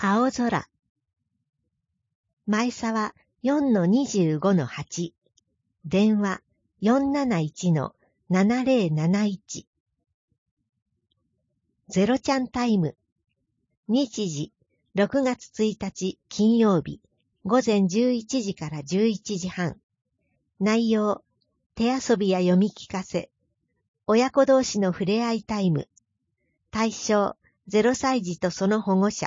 青空。前沢 4-25-8。電話 471-7071。ゼロちゃんタイム。日時6月1日金曜日午前11時から11時半。内容、手遊びや読み聞かせ、親子同士の触れ合いタイム。対象、0歳児とその保護者。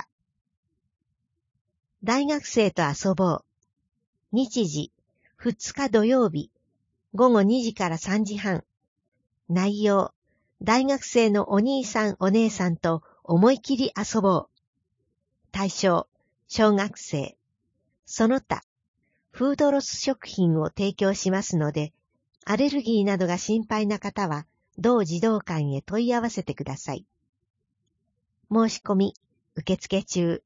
大学生と遊ぼう。日時、2日土曜日、午後2時から3時半。内容、大学生のお兄さんお姉さんと思い切り遊ぼう。対象、小学生。その他、フードロス食品を提供しますので、アレルギーなどが心配な方は、同児童館へ問い合わせてください。申し込み、受付中。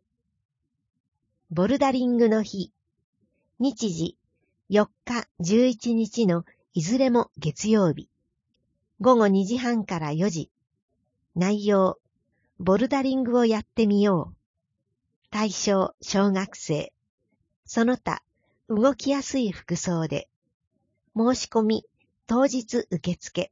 ボルダリングの日。日時、4日、11日のいずれも月曜日。午後2時半から4時。内容、ボルダリングをやってみよう。対象、小学生。その他、動きやすい服装で。申し込み、当日受付。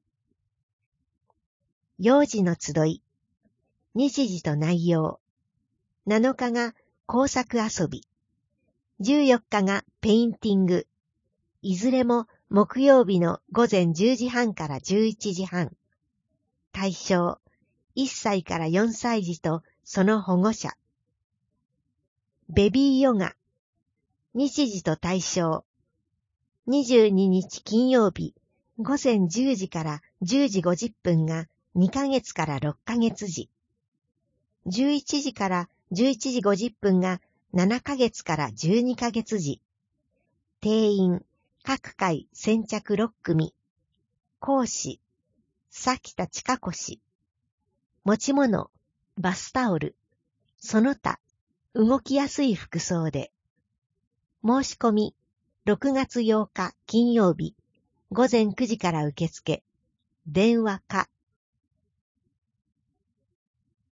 幼児の集い。日時と内容。7日が工作遊び。14日がペインティング。いずれも木曜日の午前10時半から11時半。対象、1歳から4歳児とその保護者。ベビーヨガ。日時と対象。22日金曜日、午前10時から10時50分が2ヶ月から6ヶ月時。11時から11時50分が7ヶ月から12ヶ月時。定員、各回先着6組。講師、崎田千佳子氏。持ち物、バスタオル。その他、動きやすい服装で。申し込み、6月8日金曜日、午前9時から受付。電話か